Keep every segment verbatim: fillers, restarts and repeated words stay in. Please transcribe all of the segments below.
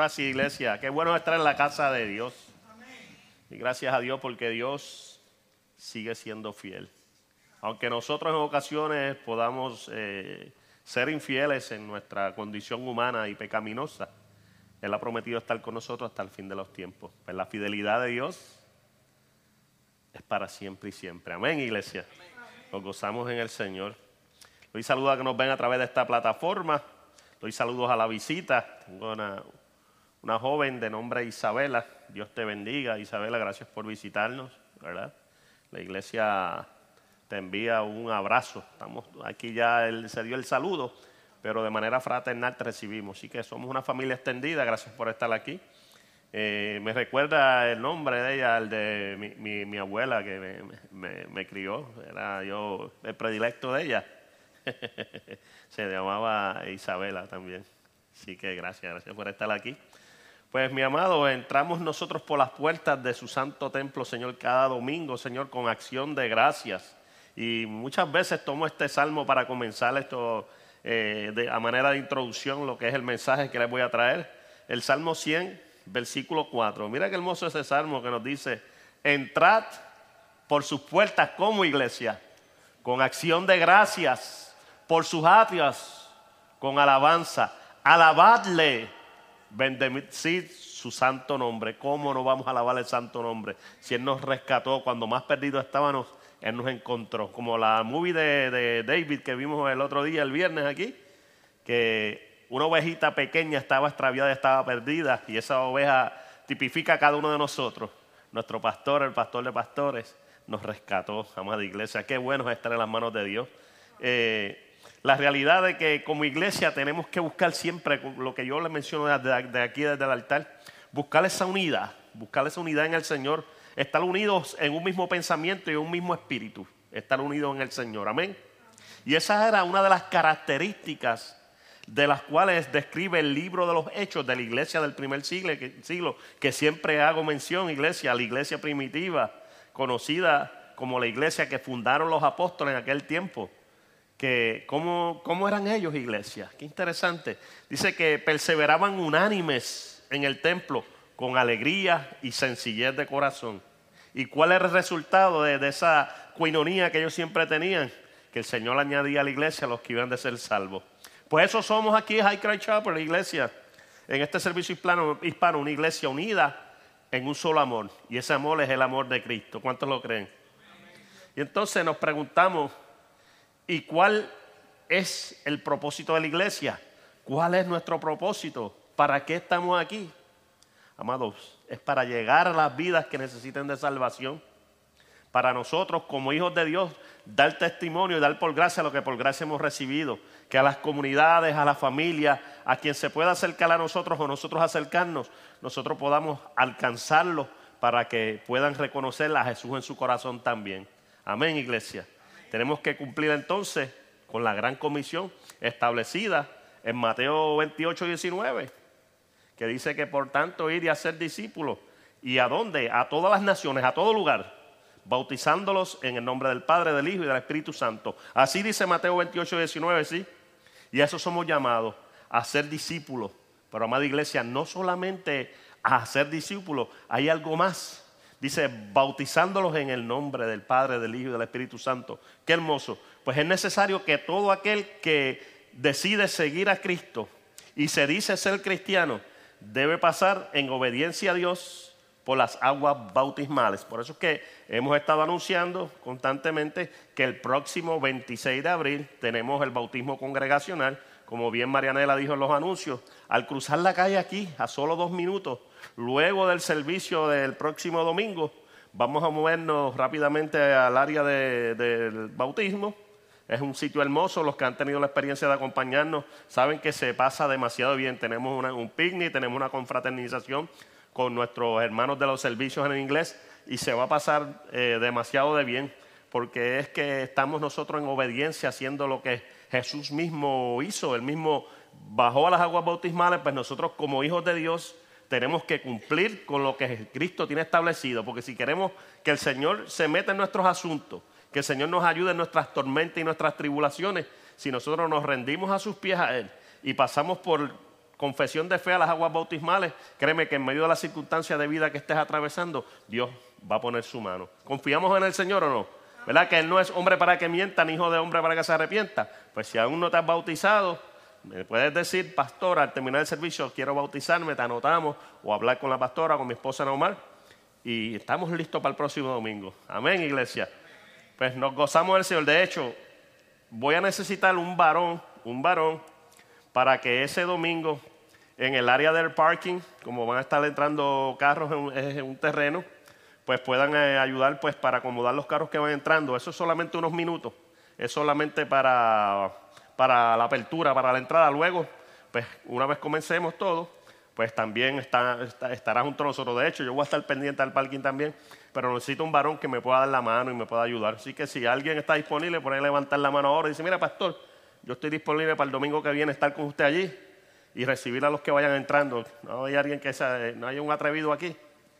Ahora sí, iglesia, qué bueno estar en la casa de Dios. Y gracias a Dios porque Dios sigue siendo fiel. Aunque nosotros en ocasiones podamos eh, ser infieles en nuestra condición humana y pecaminosa, Él ha prometido estar con nosotros hasta el fin de los tiempos. Pues la fidelidad de Dios es para siempre y siempre. Amén, iglesia. Nos gozamos en el Señor. Doy saludos a que nos ven a través de esta plataforma. Doy saludos a la visita. Tengo una, una joven de nombre Isabela. Dios te bendiga, Isabela. Gracias por visitarnos, ¿verdad? La iglesia te envía un abrazo. Estamos aquí ya, él, se dio el saludo, pero de manera fraternal te recibimos. Así que somos una familia extendida. Gracias por estar aquí. Eh, me recuerda el nombre de ella, el de mi, mi, mi abuela que me, me, me crió. Era yo el predilecto de ella. Se llamaba Isabela también. Así que gracias, gracias por estar aquí. Pues mi amado, entramos nosotros por las puertas de su santo templo, Señor, cada domingo, Señor, con acción de gracias. Y muchas veces tomo este salmo para comenzar esto eh, de, a manera de introducción, lo que es el mensaje que les voy a traer. El Salmo cien, versículo cuatro. Mira qué hermoso ese salmo que nos dice: entrad por sus puertas como iglesia, con acción de gracias, por sus atrios, con alabanza. Alabadle, bendecid su santo nombre. ¿Cómo no vamos a alabar el santo nombre? Si Él nos rescató, cuando más perdidos estábamos, Él nos encontró. Como la movie de, de David que vimos el otro día, el viernes aquí, que una ovejita pequeña estaba extraviada, estaba perdida, y esa oveja tipifica a cada uno de nosotros. Nuestro pastor, el pastor de pastores, nos rescató, amada iglesia. Qué bueno es estar en las manos de Dios. Eh, la realidad de que como iglesia tenemos que buscar siempre, lo que yo les menciono desde de aquí, desde el altar, buscar esa unidad, buscar esa unidad en el Señor, estar unidos en un mismo pensamiento y un mismo espíritu, estar unidos en el Señor, amén. Y esa era una de las características de las cuales describe el libro de los Hechos de la iglesia del primer siglo, que, siglo, que siempre hago mención, iglesia, la iglesia primitiva, conocida como la iglesia que fundaron los apóstoles en aquel tiempo. Que ¿cómo, cómo eran ellos, iglesia? Qué interesante. Dice que perseveraban unánimes en el templo con alegría y sencillez de corazón. ¿Y cuál era el resultado de, de esa coinonía que ellos siempre tenían? Que el Señor añadía a la iglesia a los que iban de ser salvos. Pues eso somos aquí en Highcrest Chapel, la iglesia, en este servicio hispano, hispano, una iglesia unida en un solo amor. Y ese amor es el amor de Cristo. ¿Cuántos lo creen? Y entonces nos preguntamos, ¿y cuál es el propósito de la iglesia? ¿Cuál es nuestro propósito? ¿Para qué estamos aquí? Amados, es para llegar a las vidas que necesiten de salvación. Para nosotros, como hijos de Dios, dar testimonio y dar por gracia lo que por gracia hemos recibido. Que a las comunidades, a la familia, a quien se pueda acercar a nosotros o nosotros acercarnos, nosotros podamos alcanzarlos para que puedan reconocer a Jesús en su corazón también. Amén, iglesia. Tenemos que cumplir entonces con la gran comisión establecida en Mateo veintiocho, diecinueve, que dice que por tanto ir y hacer discípulos. ¿Y a dónde? A todas las naciones, a todo lugar, bautizándolos en el nombre del Padre, del Hijo y del Espíritu Santo. Así dice Mateo veintiocho, diecinueve, ¿sí? Y a eso somos llamados, a ser discípulos. Pero, amada iglesia, no solamente a ser discípulos, hay algo más. Dice, bautizándolos en el nombre del Padre, del Hijo y del Espíritu Santo. Qué hermoso. Pues es necesario que todo aquel que decide seguir a Cristo y se dice ser cristiano, debe pasar en obediencia a Dios por las aguas bautismales. Por eso es que hemos estado anunciando constantemente que el próximo veintiséis de abril tenemos el bautismo congregacional. Como bien Marianela dijo en los anuncios, al cruzar la calle aquí a solo dos minutos, luego del servicio del próximo domingo, vamos a movernos rápidamente al área de, del bautismo. Es un sitio hermoso. Los que han tenido la experiencia de acompañarnos saben que se pasa demasiado bien. Tenemos una, un picnic, tenemos una confraternización con nuestros hermanos de los servicios en inglés y se va a pasar eh, demasiado de bien, porque es que estamos nosotros en obediencia haciendo lo que Jesús mismo hizo. Él mismo bajó a las aguas bautismales. Pues nosotros como hijos de Dios tenemos que cumplir con lo que Cristo tiene establecido, porque si queremos que el Señor se meta en nuestros asuntos, que el Señor nos ayude en nuestras tormentas y nuestras tribulaciones, si nosotros nos rendimos a sus pies a Él y pasamos por confesión de fe a las aguas bautismales, créeme que en medio de las circunstancias de vida que estés atravesando, Dios va a poner su mano. ¿Confiamos en el Señor o no? ¿Verdad que Él no es hombre para que mienta, ni hijo de hombre para que se arrepienta? Pues si aún no te has bautizado, me puedes decir, pastor, al terminar el servicio quiero bautizarme, te anotamos, o hablar con la pastora, con mi esposa Naumar, y estamos listos para el próximo domingo. Amén, iglesia. Pues nos gozamos del Señor. De hecho, voy a necesitar un varón, un varón, para que ese domingo, en el área del parking, como van a estar entrando carros en un, en un terreno, pues puedan eh, ayudar pues para acomodar los carros que van entrando. Eso es solamente unos minutos, es solamente para, para la apertura, para la entrada. Luego, pues una vez comencemos todo, pues también está, está, estará junto a nosotros. De hecho, yo voy a estar pendiente del parking también, pero necesito un varón que me pueda dar la mano y me pueda ayudar. Así que si alguien está disponible, por ahí levantar la mano ahora y dice, mira, pastor, yo estoy disponible para el domingo que viene estar con usted allí y recibir a los que vayan entrando. No hay alguien que sea, no hay un atrevido aquí.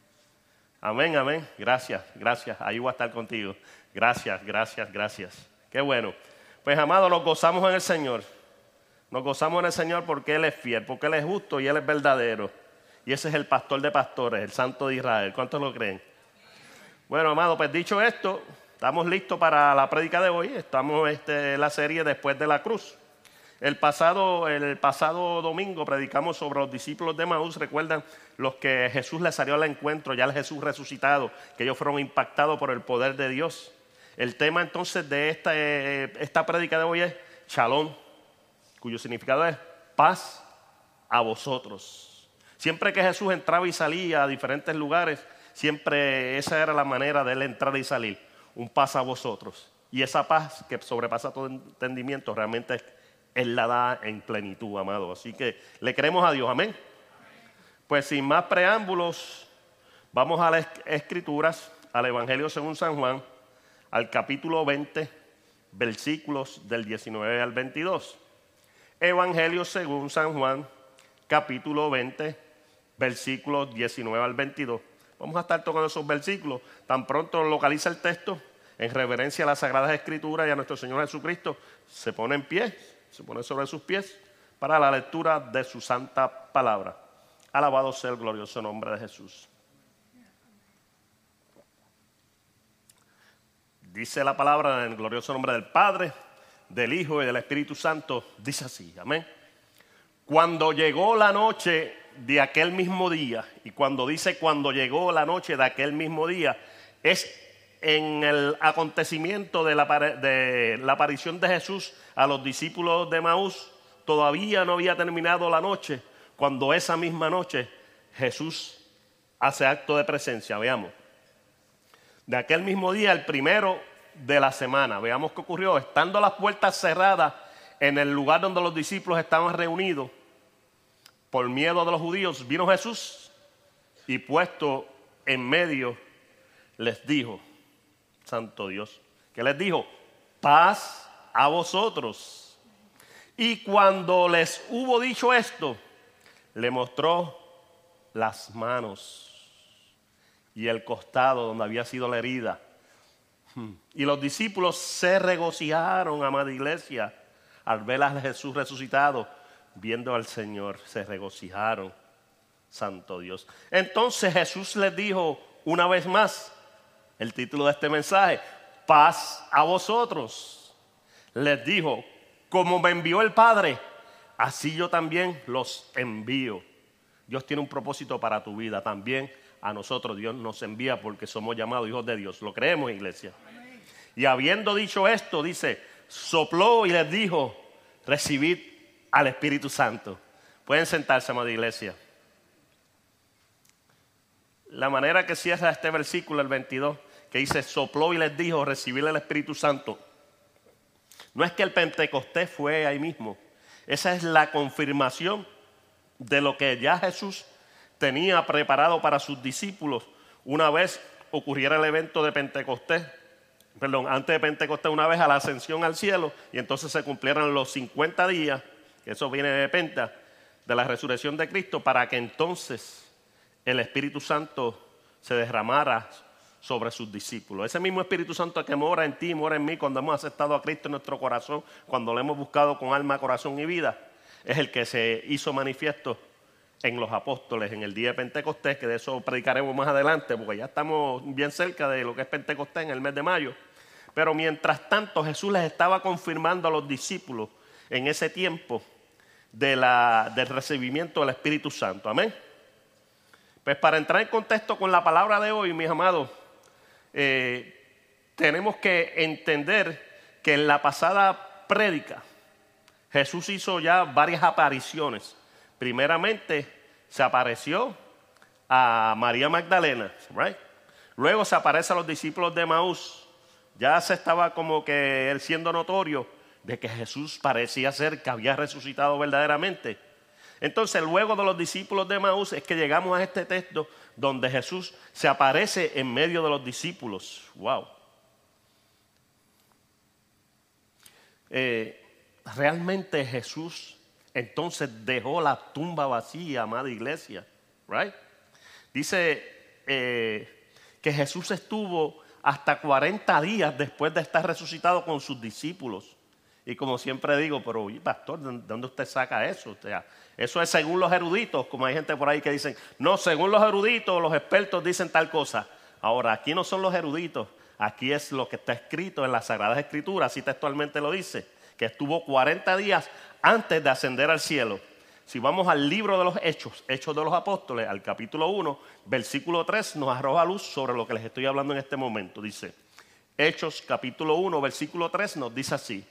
Amén, amén. Gracias, gracias. Ahí voy a estar contigo. Gracias, gracias, gracias. Qué bueno. Pues, amados, nos gozamos en el Señor. Nos gozamos en el Señor porque Él es fiel, porque Él es justo y Él es verdadero. Y ese es el pastor de pastores, el Santo de Israel. ¿Cuántos lo creen? Bueno, amados, pues dicho esto, estamos listos para la prédica de hoy. Estamos este, en la serie Después de la Cruz. El pasado, el pasado domingo predicamos sobre los discípulos de Emaús. Recuerdan los que Jesús les salió al encuentro, ya el Jesús resucitado, que ellos fueron impactados por el poder de Dios. El tema entonces de esta, eh, esta prédica de hoy es Shalom, cuyo significado es paz a vosotros. Siempre que Jesús entraba y salía a diferentes lugares, siempre esa era la manera de Él entrar y salir, un paz a vosotros. Y esa paz que sobrepasa todo entendimiento realmente es Él la da en plenitud, amado. Así que le creemos a Dios, amén. Pues sin más preámbulos, vamos a las Escrituras, al Evangelio según San Juan, al capítulo veinte, versículos del diecinueve al veintidós. Evangelio según San Juan, capítulo veinte, versículos diecinueve al veintidós. Vamos a estar tocando esos versículos. Tan pronto localiza el texto, en reverencia a las Sagradas Escrituras y a nuestro Señor Jesucristo, se pone en pie, se pone sobre sus pies para la lectura de su santa palabra. Alabado sea el glorioso nombre de Jesús. Dice la palabra en el glorioso nombre del Padre, del Hijo y del Espíritu Santo. Dice así, amén. Cuando llegó la noche de aquel mismo día, y cuando dice cuando llegó la noche de aquel mismo día, es en el acontecimiento de la, de la aparición de Jesús a los discípulos de Emaús. Todavía no había terminado la noche, cuando esa misma noche Jesús hace acto de presencia. Veamos. De aquel mismo día, el primero de la semana, veamos qué ocurrió. Estando las puertas cerradas en el lugar donde los discípulos estaban reunidos, por miedo de los judíos, vino Jesús y puesto en medio les dijo, Santo Dios, ¿qué les dijo? Paz a vosotros. Y cuando les hubo dicho esto, le mostró las manos y el costado donde había sido la herida. Y los discípulos se regocijaron, amada iglesia, al ver a Jesús resucitado, viendo al Señor, se regocijaron, Santo Dios. Entonces Jesús les dijo una vez más, el título de este mensaje, paz a vosotros. Les dijo, como me envió el Padre, así yo también los envío. Dios tiene un propósito para tu vida. También a nosotros Dios nos envía porque somos llamados hijos de Dios. ¿Lo creemos, iglesia? Amén. Y habiendo dicho esto, dice, sopló y les dijo, recibid al Espíritu Santo. Pueden sentarse, amada iglesia. La manera que cierra este versículo, el veintidós, que dice, sopló y les dijo, recibid al Espíritu Santo. No es que el Pentecostés fue ahí mismo. Esa es la confirmación de lo que ya Jesús tenía preparado para sus discípulos una vez ocurriera el evento de Pentecostés. Perdón, antes de Pentecostés, una vez a la ascensión al cielo, y entonces se cumplieran los cincuenta días, que eso viene de Penta, de la resurrección de Cristo, para que entonces el Espíritu Santo se derramara sobre sus discípulos. Ese mismo Espíritu Santo que mora en ti, mora en mí, cuando hemos aceptado a Cristo en nuestro corazón, cuando lo hemos buscado con alma, corazón y vida. es el que se hizo manifiesto en los apóstoles en el día de Pentecostés, que de eso predicaremos más adelante, porque ya estamos bien cerca de lo que es Pentecostés en el mes de mayo. Pero mientras tanto Jesús les estaba confirmando a los discípulos en ese tiempo de la, del recibimiento del Espíritu Santo. Amén. Pues para entrar en contexto con la palabra de hoy, mis amados, eh, tenemos que entender que en la pasada prédica Jesús hizo ya varias apariciones. Primeramente se apareció a María Magdalena, right? Luego se aparece a los discípulos de Emaús. Ya se estaba como que siendo notorio de que Jesús parecía ser que había resucitado verdaderamente. Entonces, luego de los discípulos de Emaús es que llegamos a este texto donde Jesús se aparece en medio de los discípulos. Wow. Eh, realmente Jesús entonces dejó la tumba vacía, amada iglesia. Right? Dice eh, que Jesús estuvo hasta cuarenta días después de estar resucitado con sus discípulos. Y como siempre digo, pero oye, pastor, ¿de dónde usted saca eso? O sea, eso es según los eruditos, como hay gente por ahí que dicen, no, según los eruditos, los expertos dicen tal cosa. Ahora, aquí no son los eruditos, aquí es lo que está escrito en las Sagradas Escrituras, así textualmente lo dice, que estuvo cuarenta días antes de ascender al cielo. Si vamos al libro de los Hechos, Hechos de los Apóstoles, al capítulo uno, versículo tres, nos arroja luz sobre lo que les estoy hablando en este momento. Dice, Hechos capítulo uno, versículo tres, nos dice así.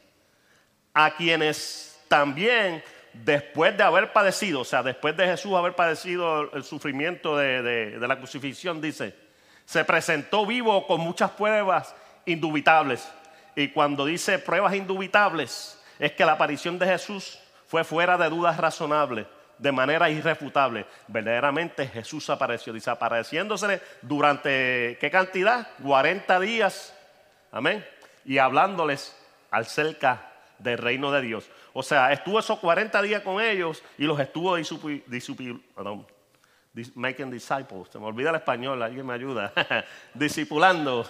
A quienes también después de haber padecido, o sea, después de Jesús haber padecido el sufrimiento de, de, de la crucifixión, dice, se presentó vivo con muchas pruebas indubitables. Y cuando dice pruebas indubitables, es que la aparición de Jesús fue fuera de dudas razonables, de manera irrefutable. Verdaderamente Jesús apareció, dice, apareciéndose durante, ¿qué cantidad? cuarenta días, amén, y hablándoles acerca del reino de Dios. O sea, estuvo esos cuarenta días con ellos y los estuvo disupi, disupi, perdón, dis, making disciples. Se me olvida el español, alguien me ayuda. Discipulando.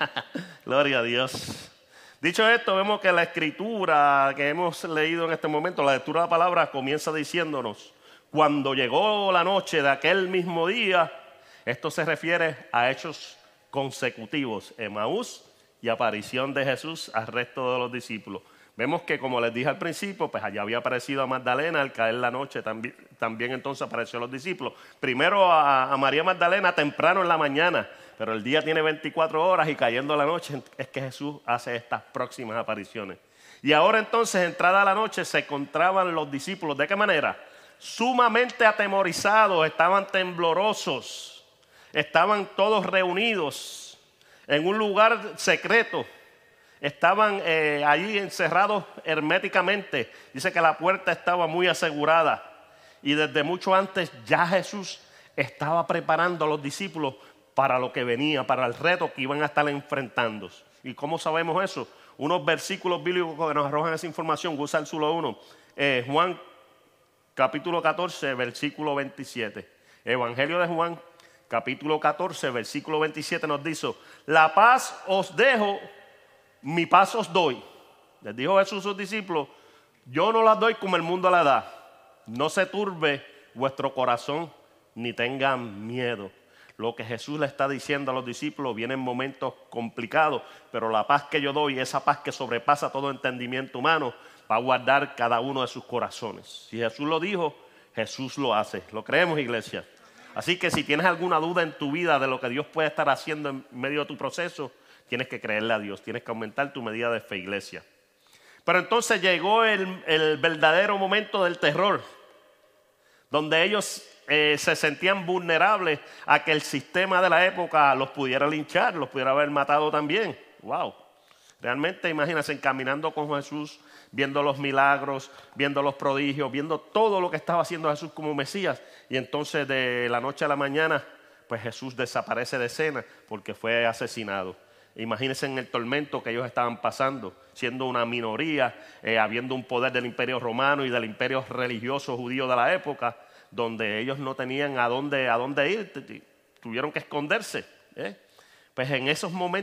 Gloria a Dios. Dicho esto, vemos que la escritura que hemos leído en este momento, la lectura de la palabra, comienza diciéndonos, cuando llegó la noche de aquel mismo día, esto se refiere a hechos consecutivos, Emaús y aparición de Jesús al resto de los discípulos. Vemos que, como les dije al principio, pues allá había aparecido a Magdalena, al caer la noche también, también entonces apareció a los discípulos. Primero a, a María Magdalena temprano en la mañana, pero el día tiene veinticuatro horas y cayendo la noche es que Jesús hace estas próximas apariciones. Y ahora entonces, entrada la noche, se encontraban los discípulos. ¿De qué manera? Sumamente atemorizados, estaban temblorosos, estaban todos reunidos en un lugar secreto. Estaban eh, allí encerrados herméticamente. Dice que la puerta estaba muy asegurada. Y desde mucho antes ya Jesús estaba preparando a los discípulos para lo que venía, para el reto que iban a estar enfrentando. ¿Y cómo sabemos eso? Unos versículos bíblicos que nos arrojan esa información. Usa el solo uno. Eh, Juan capítulo catorce, versículo veintisiete. Evangelio de Juan capítulo catorce, versículo veintisiete nos dice, la paz os dejo, mi paz os doy. Les dijo Jesús a sus discípulos, yo no las doy como el mundo la da. No se turbe vuestro corazón ni tengan miedo. Lo que Jesús le está diciendo a los discípulos viene en momentos complicados, pero la paz que yo doy, esa paz que sobrepasa todo entendimiento humano, va a guardar cada uno de sus corazones. Si Jesús lo dijo, Jesús lo hace. ¿Lo creemos, iglesia? Así que si tienes alguna duda en tu vida de lo que Dios puede estar haciendo en medio de tu proceso, tienes que creerle a Dios, tienes que aumentar tu medida de fe, iglesia. Pero entonces llegó el, el verdadero momento del terror, donde ellos eh, se sentían vulnerables a que el sistema de la época los pudiera linchar, los pudiera haber matado también. ¡Wow! Realmente imagínense caminando con Jesús, viendo los milagros, viendo los prodigios, viendo todo lo que estaba haciendo Jesús como Mesías. Y entonces de la noche a la mañana, pues Jesús desaparece de escena porque fue asesinado. Imagínense en el tormento que ellos estaban pasando, siendo una minoría, eh, habiendo un poder del imperio romano y del imperio religioso judío de la época, donde ellos no tenían a dónde, a dónde ir, tuvieron que esconderse. ¿eh? Pues en esos momentos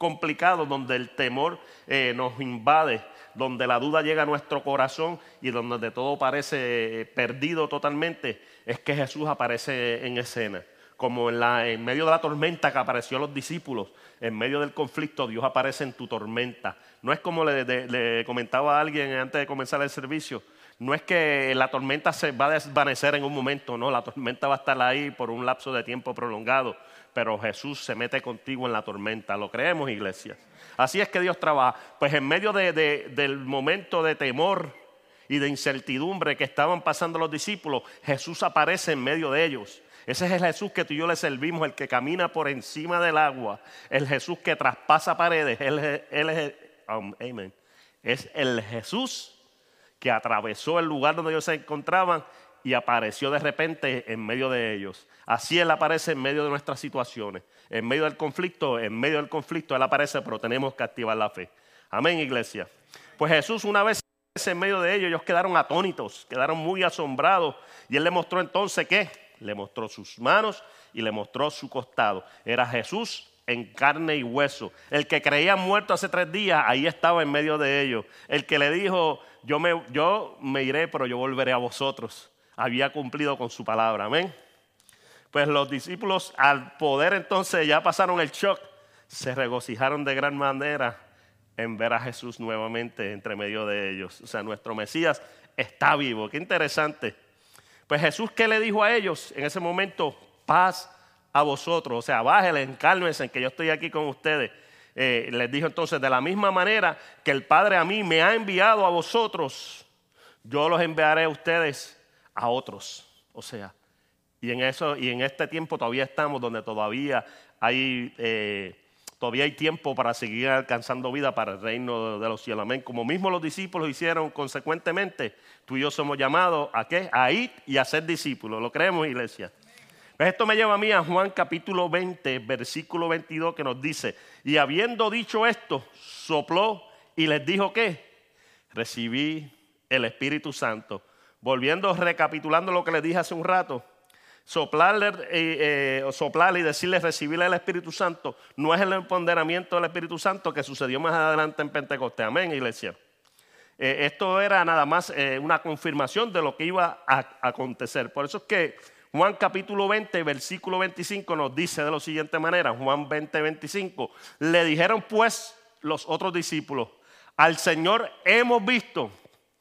complicados donde el temor eh, nos invade, donde la duda llega a nuestro corazón y donde de todo parece perdido totalmente, es que Jesús aparece en escena. Como en, la, en medio de la tormenta que apareció a los discípulos, en medio del conflicto Dios aparece en tu tormenta. No es como le, de, le comentaba a alguien antes de comenzar el servicio, no es que la tormenta se va a desvanecer en un momento, no, la tormenta va a estar ahí por un lapso de tiempo prolongado, pero Jesús se mete contigo en la tormenta. ¿Lo creemos, iglesia? Así es que Dios trabaja. Pues en medio de, de, del momento de temor y de incertidumbre que estaban pasando los discípulos, Jesús aparece en medio de ellos. Ese es el Jesús que tú y yo le servimos, el que camina por encima del agua, el Jesús que traspasa paredes, él, él es, um, amen. Es el Jesús que atravesó el lugar donde ellos se encontraban y apareció de repente en medio de ellos. Así Él aparece en medio de nuestras situaciones, en medio del conflicto, en medio del conflicto Él aparece, pero tenemos que activar la fe. Amén, iglesia. Pues Jesús, una vez en medio de ellos, ellos quedaron atónitos, quedaron muy asombrados, y Él le mostró entonces ¿qué? Le mostró sus manos y le mostró su costado. Era Jesús en carne y hueso. El que creía muerto hace tres días, ahí estaba en medio de ellos. El que le dijo, yo me, yo me iré, pero yo volveré a vosotros, había cumplido con su palabra. Amén. Pues los discípulos, al poder entonces, ya pasaron el shock, se regocijaron de gran manera en ver a Jesús nuevamente entre medio de ellos. O sea, nuestro Mesías está vivo. Qué interesante. Pues Jesús, ¿qué le dijo a ellos en ese momento? Paz a vosotros. O sea, bájenle, encálmense, que yo estoy aquí con ustedes. Eh, les dijo entonces, de la misma manera que el Padre a mí me ha enviado a vosotros, yo los enviaré a ustedes a otros. O sea, y en eso, y en este tiempo todavía estamos donde todavía hay, eh, todavía hay tiempo para seguir alcanzando vida para el reino de los cielos. Amén. Como mismo los discípulos hicieron consecuentemente, tú y yo somos llamados a ¿qué? A ir y a ser discípulos. ¿Lo creemos, iglesia? Pues esto me lleva a mí a Juan capítulo veinte, versículo veintidós, que nos dice, y habiendo dicho esto, sopló y les dijo ¿qué? Recibí el Espíritu Santo. Volviendo, recapitulando lo que les dije hace un rato, soplarle, eh, eh, soplarle y decirle recibirle el Espíritu Santo no es el empoderamiento del Espíritu Santo que sucedió más adelante en Pentecostés. Amén, iglesia. Eh, esto era nada más eh, una confirmación de lo que iba a, a acontecer. Por eso es que Juan capítulo veinte, versículo veinticinco nos dice de la siguiente manera, Juan veinte, veinticinco, le dijeron pues los otros discípulos, al Señor hemos visto.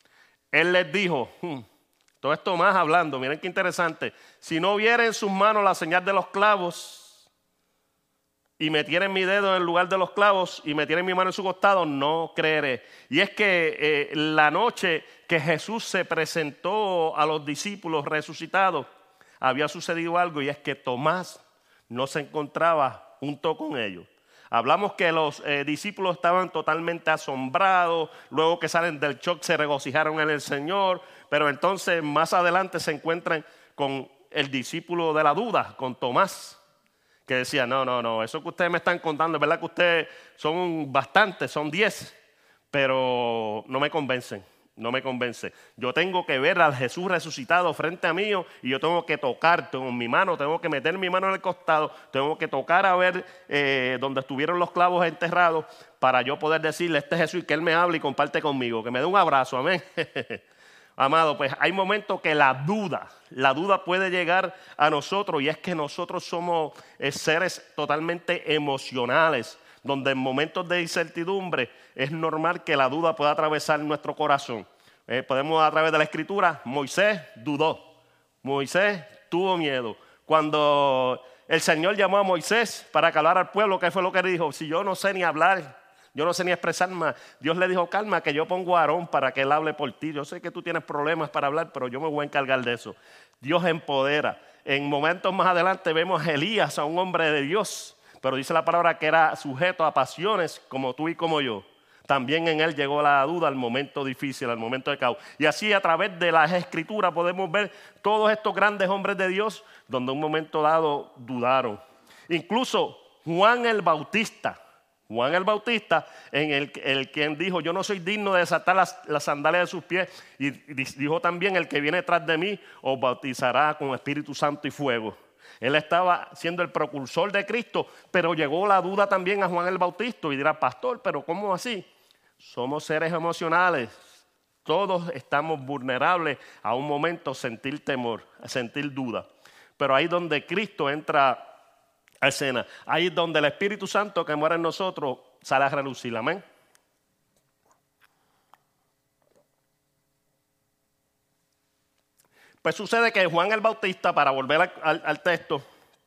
Él les dijo, hmm, todo esto más hablando, miren qué interesante, si no viera en sus manos la señal de los clavos y metiera mi dedo en el lugar de los clavos y metiera mi mano en su costado, no creeré. Y es que eh, la noche que Jesús se presentó a los discípulos resucitados, había sucedido algo, y es que Tomás no se encontraba junto con ellos. Hablamos que los eh, discípulos estaban totalmente asombrados, luego que salen del shock se regocijaron en el Señor, pero entonces más adelante se encuentran con el discípulo de la duda, con Tomás, que decía, no, no, no, eso que ustedes me están contando, es verdad que ustedes son bastantes, son diez, pero no me convencen. No me convence. Yo tengo que ver al Jesús resucitado frente a mí y yo tengo que tocar con mi mano, tengo que meter mi mano en el costado, tengo que tocar a ver eh, donde estuvieron los clavos enterrados para yo poder decirle a este Jesús que Él me hable y comparte conmigo, que me dé un abrazo, amén. Amado, pues hay momentos que la duda, la duda puede llegar a nosotros, y es que nosotros somos eh, seres totalmente emocionales, donde en momentos de incertidumbre es normal que la duda pueda atravesar nuestro corazón. Eh, podemos a través de la Escritura, Moisés dudó, Moisés tuvo miedo. Cuando el Señor llamó a Moisés para calmar al pueblo, ¿qué fue lo que dijo? Si yo no sé ni hablar, yo no sé ni expresarme, Dios le dijo, calma, que yo pongo a Aarón para que él hable por ti. Yo sé que tú tienes problemas para hablar, pero yo me voy a encargar de eso. Dios empodera. En momentos más adelante vemos a Elías, a un hombre de Dios, pero dice la palabra que era sujeto a pasiones como tú y como yo. También en él llegó la duda al momento difícil, al momento de caos. Y así a través de las Escrituras podemos ver todos estos grandes hombres de Dios donde en un momento dado dudaron. Incluso Juan el Bautista, Juan el Bautista, en el, el quien dijo, yo no soy digno de desatar las, las sandalias de sus pies. Y dijo también, el que viene tras de mí os bautizará con Espíritu Santo y fuego. Él estaba siendo el precursor de Cristo, pero llegó la duda también a Juan el Bautista y dirá, pastor, pero ¿cómo así? Somos seres emocionales. Todos estamos vulnerables a un momento sentir temor, a sentir duda. Pero ahí donde Cristo entra a escena, ahí es donde el Espíritu Santo que muere en nosotros sale a relucir. Amén. Pues sucede que Juan el Bautista, para volver al, al, al texto,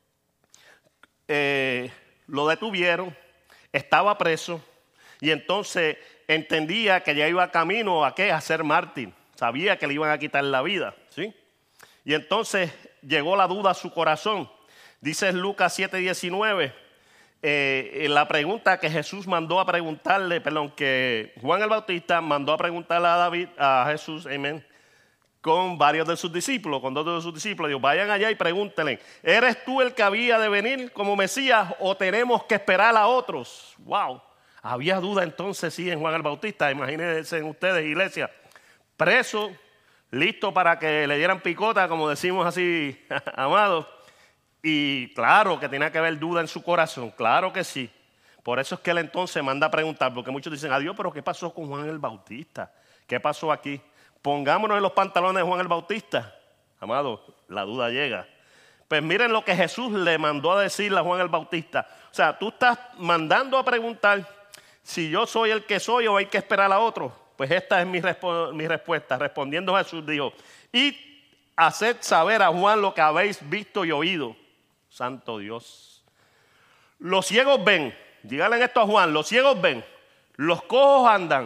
eh, lo detuvieron, estaba preso y entonces entendía que ya iba camino a qué, a ser mártir. Sabía que le iban a quitar la vida, ¿sí? Y entonces llegó la duda a su corazón. Dice Lucas siete diecinueve, eh, la pregunta que Jesús mandó a preguntarle, perdón, que Juan el Bautista mandó a preguntarle a David, a Jesús, amén, con varios de sus discípulos, con dos de sus discípulos. Dios, vayan allá y pregúntenle, ¿eres tú el que había de venir como Mesías o tenemos que esperar a otros? Wow, había duda entonces sí en Juan el Bautista. Imagínense ustedes, iglesia, preso, listo para que le dieran picota, como decimos así, amados. Y claro que tenía que haber duda en su corazón, claro que sí. Por eso es que él entonces manda a preguntar, porque muchos dicen, adiós, pero ¿qué pasó con Juan el Bautista? ¿Qué pasó aquí? Pongámonos en los pantalones de Juan el Bautista. Amado, la duda llega. Pues miren lo que Jesús le mandó a decirle a Juan el Bautista. O sea, tú estás mandando a preguntar si yo soy el que soy o hay que esperar a otro. Pues esta es mi, resp- mi respuesta. Respondiendo Jesús dijo, y haced saber a Juan lo que habéis visto y oído. Santo Dios. Los ciegos ven. Díganle esto a Juan. Los ciegos ven. Los cojos andan.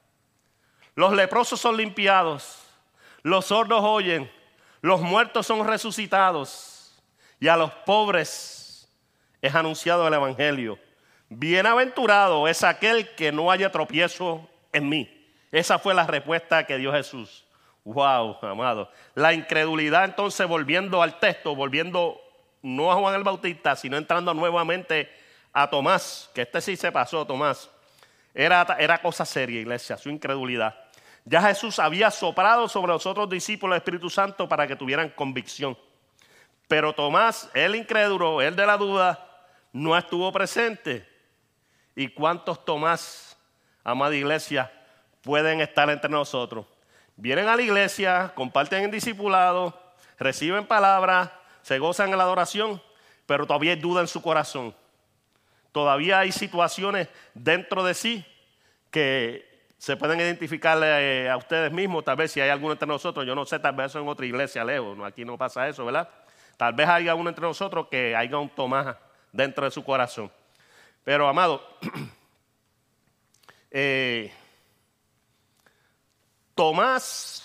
Los leprosos son limpiados, los sordos oyen, los muertos son resucitados y a los pobres es anunciado el evangelio. Bienaventurado es aquel que no haya tropiezo en mí. Esa fue la respuesta que dio Jesús. Wow, amado. La incredulidad entonces, volviendo al texto, volviendo no a Juan el Bautista, sino entrando nuevamente a Tomás, que este sí se pasó, Tomás. Era, era cosa seria, iglesia, su incredulidad. Ya Jesús había soplado sobre los otros discípulos del Espíritu Santo para que tuvieran convicción. Pero Tomás, el incrédulo, el de la duda, no estuvo presente. ¿Y cuántos Tomás, amada iglesia, pueden estar entre nosotros? Vienen a la iglesia, comparten el discipulado, reciben palabras, se gozan en la adoración, pero todavía hay duda en su corazón. Todavía hay situaciones dentro de sí que se pueden identificar eh, a ustedes mismos. Tal vez si hay alguno entre nosotros, yo no sé, tal vez eso en otra iglesia lejos, no, aquí no pasa eso, ¿verdad? Tal vez haya uno entre nosotros que haya un Tomás dentro de su corazón. Pero, amado, eh, Tomás,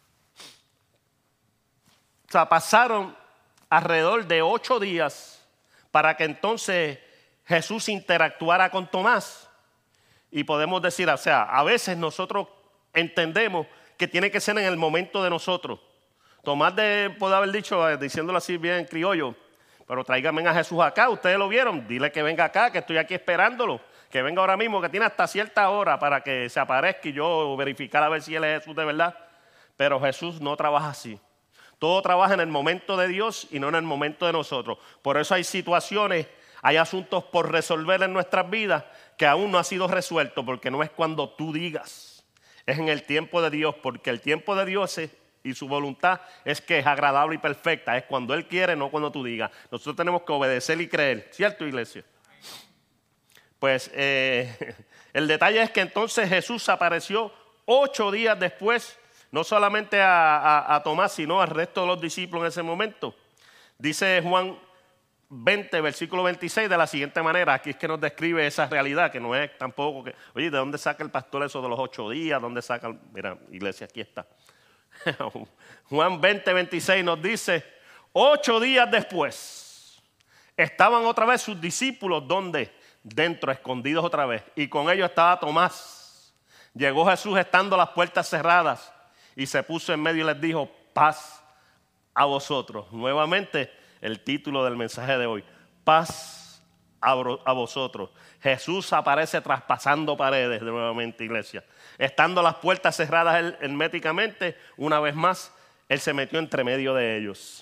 o sea, pasaron alrededor de ocho días para que entonces Jesús interactuara con Tomás. Y podemos decir, o sea, a veces nosotros entendemos que tiene que ser en el momento de nosotros. Tomás de, puede haber dicho, diciéndolo así bien criollo, pero tráigame a Jesús acá, ustedes lo vieron, dile que venga acá, que estoy aquí esperándolo, que venga ahora mismo, que tiene hasta cierta hora para que se aparezca y yo verificar a ver si él es Jesús de verdad. Pero Jesús no trabaja así. Todo trabaja en el momento de Dios y no en el momento de nosotros. Por eso hay situaciones, hay asuntos por resolver en nuestras vidas que aún no ha sido resuelto, porque no es cuando tú digas, es en el tiempo de Dios, porque el tiempo de Dios es, y su voluntad es que es agradable y perfecta, es cuando Él quiere, no cuando tú digas. Nosotros tenemos que obedecer y creer, ¿cierto, iglesia? Pues eh, el detalle es que entonces Jesús apareció ocho días después, no solamente a, a, a Tomás, sino al resto de los discípulos en ese momento. Dice Juan veinte, versículo veintiséis, de la siguiente manera. Aquí es que nos describe esa realidad, que no es tampoco que, oye, ¿de dónde saca el pastor eso de los ocho días? ¿Dónde saca? Mira, iglesia, aquí está. Juan veinte, veintiséis nos dice, ocho días después, estaban otra vez sus discípulos, ¿dónde? Dentro, escondidos otra vez. Y con ellos estaba Tomás. Llegó Jesús estando las puertas cerradas y se puso en medio y les dijo, paz a vosotros. Nuevamente, el título del mensaje de hoy, paz a, a vosotros. Jesús aparece traspasando paredes de nuevamente, iglesia. Estando las puertas cerradas herméticamente, una vez más, Él se metió entre medio de ellos.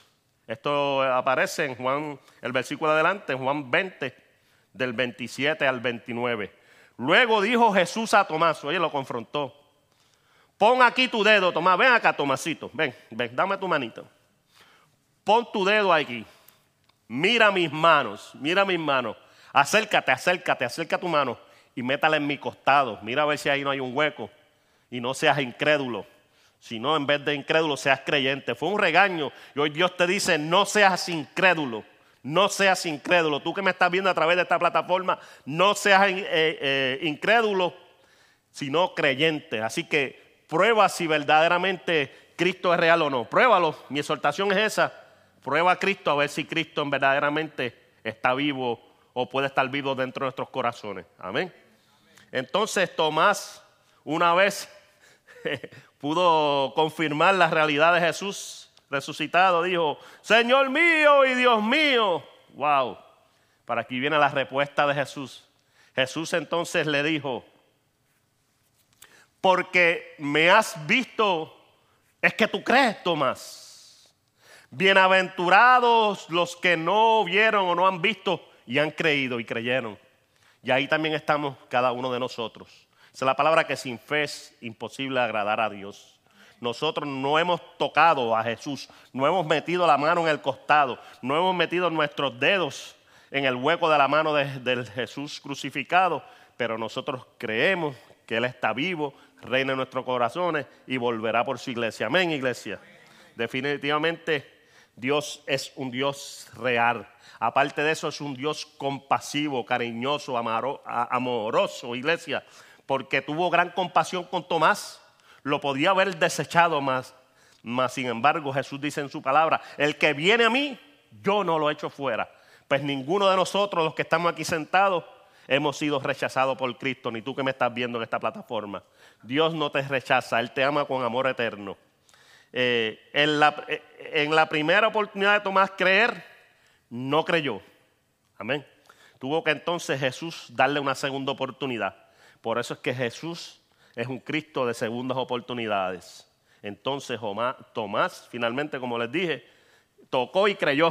Esto aparece en Juan, el versículo adelante, en Juan veinte, del veintisiete al veintinueve. Luego dijo Jesús a Tomás, oye, lo confrontó. Pon aquí tu dedo, Tomás, ven acá, Tomasito, ven, ven, dame tu manito. Pon tu dedo aquí, mira mis manos, mira mis manos. Acércate, acércate, acerca tu mano y métala en mi costado. Mira a ver si ahí no hay un hueco y no seas incrédulo. Si no, en vez de incrédulo, seas creyente. Fue un regaño y hoy Dios te dice, no seas incrédulo, no seas incrédulo. Tú que me estás viendo a través de esta plataforma, no seas eh, eh, incrédulo, sino creyente. Así que prueba si verdaderamente Cristo es real o no. Pruébalo, mi exhortación es esa. Prueba a Cristo a ver si Cristo verdaderamente está vivo o puede estar vivo dentro de nuestros corazones. Amén. Entonces Tomás, una vez pudo confirmar la realidad de Jesús resucitado, dijo, Señor mío y Dios mío. Wow, para aquí viene la respuesta de Jesús. Jesús entonces le dijo, porque me has visto, es que tú crees, Tomás. Bienaventurados los que no vieron o no han visto y han creído y creyeron. Y ahí también estamos cada uno de nosotros. Esa es la palabra que sin fe es imposible agradar a Dios. Nosotros no hemos tocado a Jesús, no hemos metido la mano en el costado, no hemos metido nuestros dedos en el hueco de la mano de, del Jesús crucificado, pero nosotros creemos que Él está vivo, reina en nuestros corazones y volverá por su iglesia. Amén, iglesia. Definitivamente Dios es un Dios real. Aparte de eso es un Dios compasivo, cariñoso, amaro, amoroso, iglesia. Porque tuvo gran compasión con Tomás, lo podía haber desechado más, más sin embargo Jesús dice en su palabra, el que viene a mí, yo no lo echo fuera. Pues ninguno de nosotros, los que estamos aquí sentados, hemos sido rechazados por Cristo, ni tú que me estás viendo en esta plataforma. Dios no te rechaza, Él te ama con amor eterno. Eh, en, la, en la primera oportunidad de Tomás creer, no creyó. Amén. Tuvo que entonces Jesús darle una segunda oportunidad. Por eso es que Jesús es un Cristo de segundas oportunidades. Entonces Tomás, finalmente, como les dije, tocó y creyó.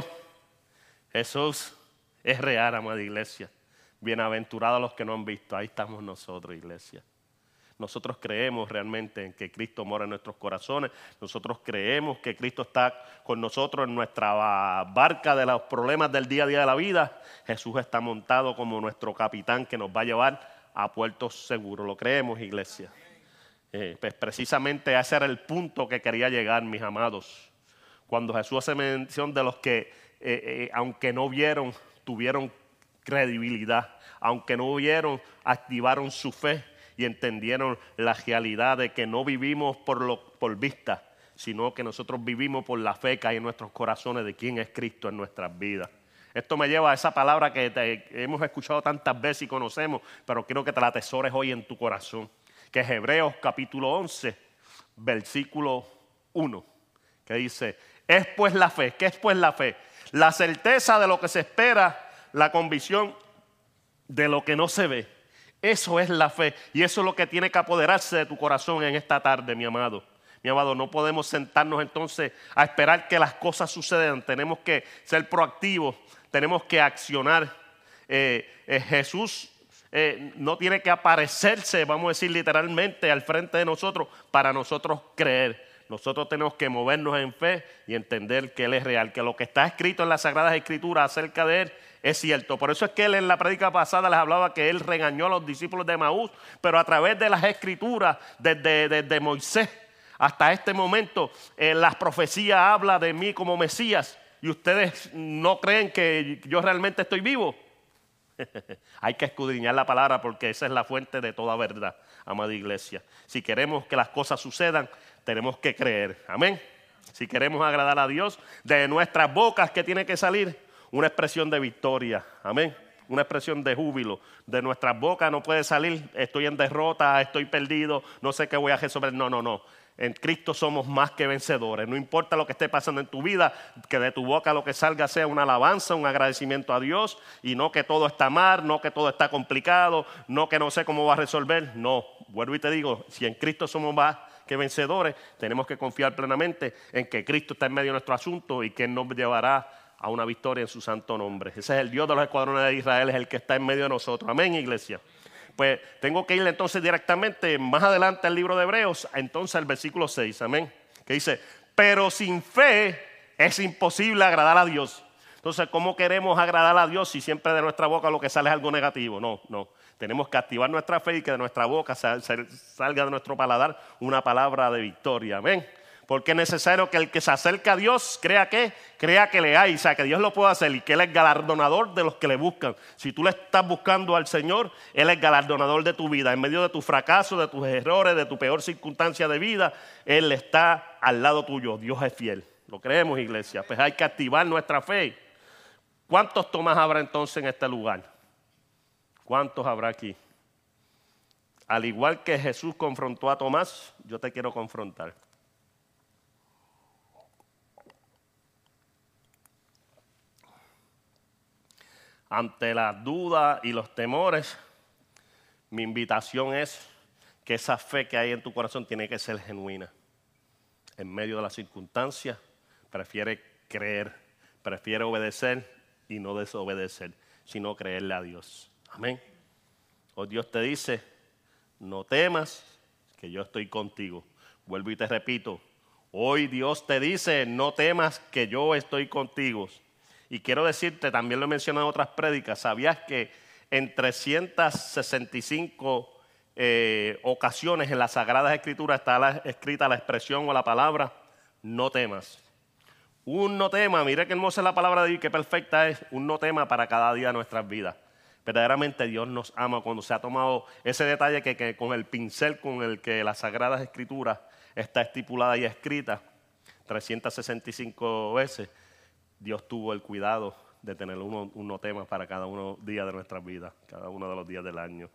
Jesús es real, amada iglesia. Bienaventurados los que no han visto. Ahí estamos nosotros, iglesia. Nosotros creemos realmente en que Cristo mora en nuestros corazones. Nosotros creemos que Cristo está con nosotros en nuestra barca de los problemas del día a día de la vida. Jesús está montado como nuestro capitán que nos va a llevar a puertos seguros. ¿Lo creemos, iglesia? Eh, pues precisamente ese era el punto que quería llegar, mis amados. Cuando Jesús hace mención de los que, eh, eh, aunque no vieron, tuvieron credibilidad. Aunque no vieron, activaron su fe y entendieron la realidad de que no vivimos por, lo, por vista, sino que nosotros vivimos por la fe que hay en nuestros corazones de quién es Cristo en nuestras vidas. Esto me lleva a esa palabra que te, hemos escuchado tantas veces y conocemos, pero quiero que te la atesores hoy en tu corazón, que es Hebreos capítulo once, versículo uno, que dice, es pues la fe, ¿qué es pues la fe? La certeza de lo que se espera, la convicción de lo que no se ve. Eso es la fe y eso es lo que tiene que apoderarse de tu corazón en esta tarde, mi amado. Mi amado, no podemos sentarnos entonces a esperar que las cosas sucedan. Tenemos que ser proactivos, tenemos que accionar. Eh, eh, Jesús eh, no tiene que aparecerse, vamos a decir literalmente, al frente de nosotros para nosotros creer. Nosotros tenemos que movernos en fe y entender que Él es real, que lo que está escrito en las Sagradas Escrituras acerca de Él es cierto. Por eso es que Él en la prédica pasada les hablaba que Él regañó a los discípulos de Maús, pero a través de las Escrituras, desde, desde Moisés hasta este momento, eh, las profecías hablan de mí como Mesías y ustedes no creen que yo realmente estoy vivo. Hay que escudriñar la palabra porque esa es la fuente de toda verdad, amada iglesia. Si queremos que las cosas sucedan, tenemos que creer. Amén. Si queremos agradar a Dios, de nuestras bocas, ¿qué tiene que salir? Una expresión de victoria. Amén. Una expresión de júbilo. De nuestras bocas no puede salir, estoy en derrota, estoy perdido, no sé qué voy a resolver. No, no, no. En Cristo somos más que vencedores. No importa lo que esté pasando en tu vida, que de tu boca lo que salga sea una alabanza, un agradecimiento a Dios, y no que todo está mal, no que todo está complicado, no que no sé cómo va a resolver. No, vuelvo y te digo, si en Cristo somos más que vencedores, tenemos que confiar plenamente en que Cristo está en medio de nuestro asunto y que Él nos llevará a una victoria en su santo nombre. Ese es el Dios de los escuadrones de Israel, es el que está en medio de nosotros. Amén, iglesia. Pues tengo que ir entonces directamente más adelante al libro de Hebreos, entonces al versículo seis, amén, que dice, pero sin fe es imposible agradar a Dios. Entonces, ¿cómo queremos agradar a Dios si siempre de nuestra boca lo que sale es algo negativo? No, no, tenemos que activar nuestra fe y que de nuestra boca salga de nuestro paladar una palabra de victoria, amén. Porque es necesario que el que se acerca a Dios crea que, crea que le hay, o sea, que Dios lo puede hacer y que Él es galardonador de los que le buscan. Si tú le estás buscando al Señor, Él es galardonador de tu vida. En medio de tu fracaso, de tus errores, de tu peor circunstancia de vida, Él está al lado tuyo. Dios es fiel. ¿Lo creemos, iglesia? Pues hay que activar nuestra fe. ¿Cuántos Tomás habrá entonces en este lugar? ¿Cuántos habrá aquí? Al igual que Jesús confrontó a Tomás, yo te quiero confrontar. Ante las dudas y los temores, mi invitación es que esa fe que hay en tu corazón tiene que ser genuina. En medio de las circunstancias, prefiere creer, prefiere obedecer y no desobedecer, sino creerle a Dios. Amén. Hoy Dios te dice, no temas, que yo estoy contigo. Vuelvo y te repito, hoy Dios te dice, no temas, que yo estoy contigo. Y quiero decirte, también lo he mencionado en otras prédicas, ¿sabías que en trescientas sesenta y cinco eh, ocasiones en las Sagradas Escrituras está la, escrita la expresión o la palabra no temas? Un no tema, mire qué hermosa es la palabra de Dios, qué perfecta es, un no tema para cada día de nuestras vidas. Verdaderamente Dios nos ama cuando se ha tomado ese detalle que, que con el pincel con el que las Sagradas Escrituras está estipulada y escrita trescientas sesenta y cinco veces. Dios tuvo el cuidado de tener uno, uno tema para cada uno día de nuestras vidas, cada uno de los días del año.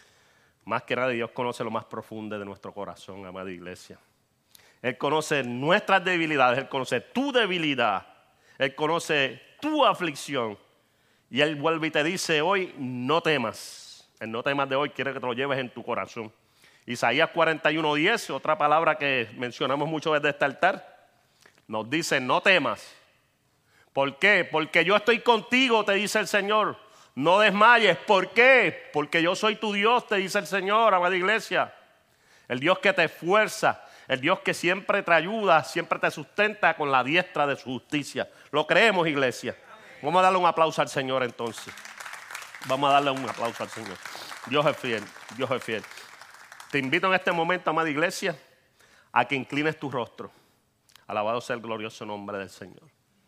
Más que nada, Dios conoce lo más profundo de nuestro corazón, amada iglesia. Él conoce nuestras debilidades, Él conoce tu debilidad, Él conoce tu aflicción. Y Él vuelve y te dice hoy, no temas. El no temas de hoy quiere que te lo lleves en tu corazón. Isaías cuarenta y uno diez, otra palabra que mencionamos mucho desde este altar, nos dice, no temas. ¿Por qué? Porque yo estoy contigo, te dice el Señor. No desmayes. ¿Por qué? Porque yo soy tu Dios, te dice el Señor, amada iglesia. El Dios que te esfuerza, el Dios que siempre te ayuda, siempre te sustenta con la diestra de su justicia. ¿Lo creemos, iglesia? Vamos a darle un aplauso al Señor entonces. Vamos a darle un aplauso al Señor. Dios es fiel, Dios es fiel. Te invito en este momento, amada iglesia, a que inclines tu rostro. Alabado sea el glorioso nombre del Señor.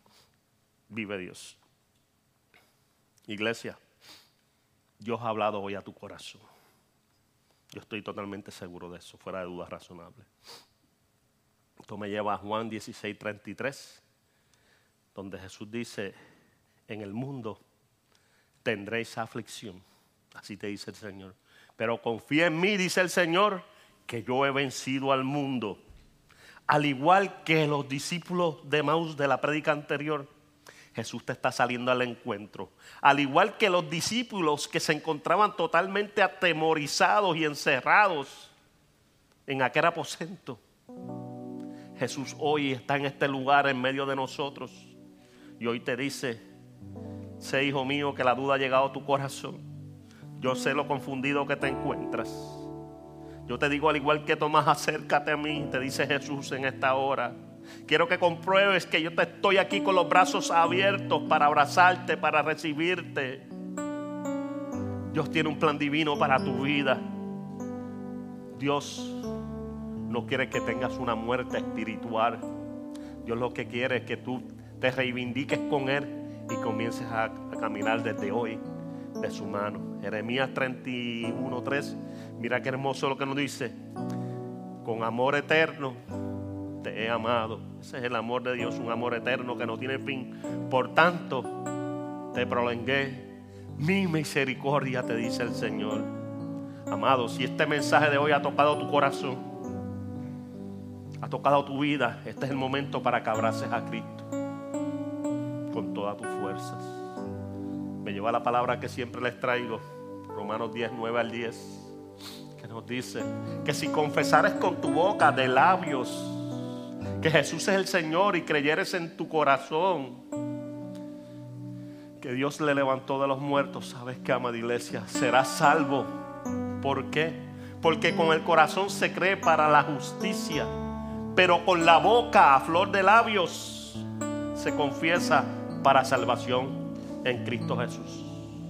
Vive Dios. Iglesia, Dios ha hablado hoy a tu corazón. Yo estoy totalmente seguro de eso, fuera de dudas razonables. Esto me lleva a Juan dieciséis, treinta y tres, donde Jesús dice, en el mundo tendréis aflicción. Así te dice el Señor. Pero confía en mí, dice el Señor, que yo he vencido al mundo. Al igual que los discípulos de Emaús de la prédica anterior, Jesús te está saliendo al encuentro. Al igual que los discípulos que se encontraban totalmente atemorizados y encerrados en aquel aposento, Jesús hoy está en este lugar en medio de nosotros. Y hoy te dice, sé hijo mío que la duda ha llegado a tu corazón. Yo sé lo confundido que te encuentras. Yo te digo al igual que Tomás, acércate a mí, te dice Jesús en esta hora. Quiero que compruebes que yo te estoy aquí con los brazos abiertos para abrazarte, para recibirte. Dios tiene un plan divino para tu vida. Dios no quiere que tengas una muerte espiritual. Dios lo que quiere es que tú te reivindiques con Él y comiences a, a caminar desde hoy de su mano. Jeremías treinta y uno, tres. Mira qué hermoso lo que nos dice. Con amor eterno te he amado. Ese es el amor de Dios, un amor eterno que no tiene fin. Por tanto, te prolongué mi misericordia, te dice el Señor. Amado, si este mensaje de hoy ha tocado tu corazón, ha tocado tu vida, este es el momento para que abraces a Cristo con todas tus fuerzas. Me lleva la palabra que siempre les traigo, Romanos diez, nueve al diez, que nos dice que si confesares con tu boca de labios que Jesús es el Señor y creyeres en tu corazón que Dios le levantó de los muertos, sabes que, amada iglesia, serás salvo. ¿Por qué? Porque con el corazón se cree para la justicia, pero con la boca, a flor de labios, se confiesa para salvación en Cristo Jesús.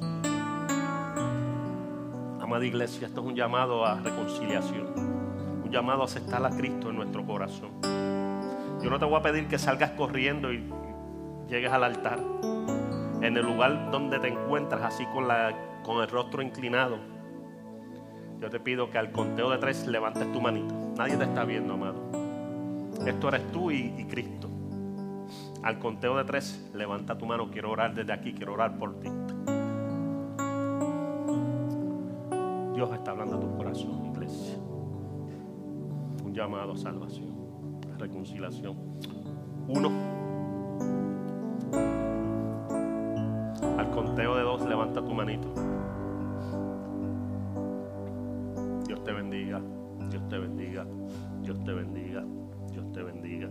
Amada iglesia, esto es un llamado a reconciliación, un llamado a aceptar a Cristo en nuestro corazón. Yo no te voy a pedir que salgas corriendo y llegues al altar. En el lugar donde te encuentras, así con, la, con el rostro inclinado, yo te pido que al conteo de tres levantes tu manito. Nadie te está viendo, amado. Esto eres tú y, y Cristo. Al conteo de tres, levanta tu mano. Quiero orar desde aquí, quiero orar por ti. Dios está hablando a tu corazón, iglesia. Un llamado a salvación, a reconciliación. Uno. Al conteo de dos, levanta tu manito. Dios te bendiga, Dios te bendiga, Dios te bendiga, Dios te bendiga.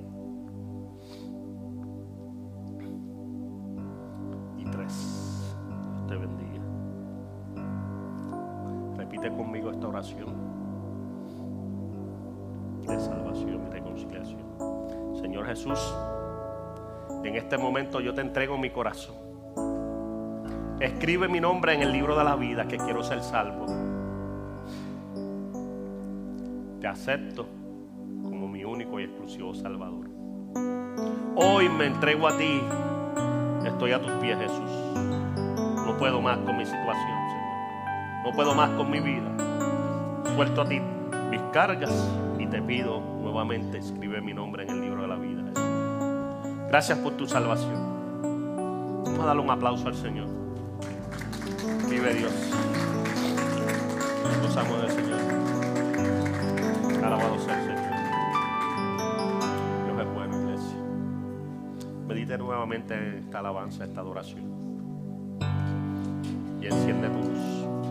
Y tres, Dios te bendiga. Repite conmigo esta oración de salvación y reconciliación. Señor Jesús, en este momento yo te entrego mi corazón. Escribe mi nombre en el libro de la vida, que quiero ser salvo. Te acepto como mi único y exclusivo Salvador. Hoy me entrego a ti. Estoy a tus pies, Jesús. No puedo más con mi situación, Señor. No puedo más con mi vida. Suelto a ti mis cargas y te pido nuevamente, escribe mi nombre en el libro de la vida, Jesús. Gracias por tu salvación. Vamos a darle un aplauso al Señor. Vive Dios. Nos amo del Señor. Alabado sea el Señor. Dios es bueno, iglesia. Medite nuevamente esta alabanza, esta adoración. Y enciende tu luz.